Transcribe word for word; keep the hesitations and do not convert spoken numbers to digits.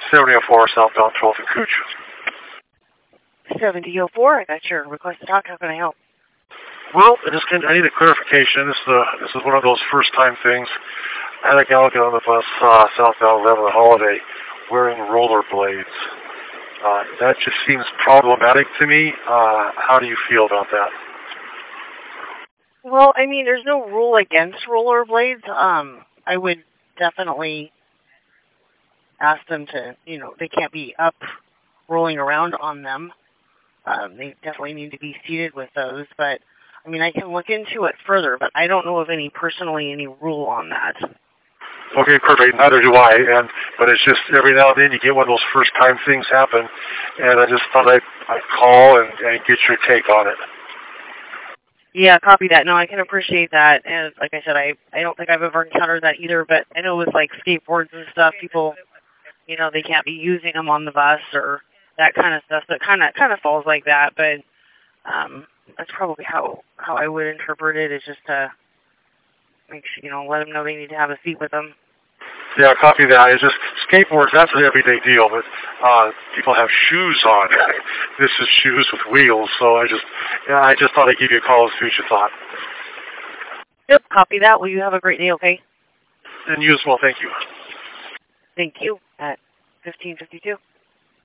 seventy oh four southbound twelfth and Cooch. seventy oh four, I got your request to talk. How can I help? Well, I just I need a clarification. This is a, this is one of those first time things. I had a gal get on the bus uh, southbound eleven Holiday wearing rollerblades. Uh, that just seems problematic to me. Uh, how do you feel about that? Well, I mean, there's no rule against rollerblades. Um, I would definitely ask them to, you know, they can't be up rolling around on them. Um, they definitely need to be seated with those. But, I mean, I can look into it further, but I don't know of any, personally, any rule on that. Okay, perfect. Neither do I. And but it's just every now and then you get one of those first time things happen, and I just thought I'd, I'd call and, and get your take on it. Yeah, copy that. No, I can appreciate that. And like I said, I I don't think I've ever encountered that either. But I know with like skateboards and stuff, people, you know, they can't be using them on the bus or that kind of stuff. So it kind of kind of falls like that. But um, that's probably how how I would interpret it. Is just to make sure, you know, let them know they need to have a seat with them. Yeah, copy that. It's just skateboards, that's an everyday deal, but uh, people have shoes on. This is shoes with wheels, so I just yeah, I just thought I'd give you a call and see what you thought. Yep, copy that. Well, you have a great day, okay? And you as well, thank you. Thank you. At fifteen fifty-two.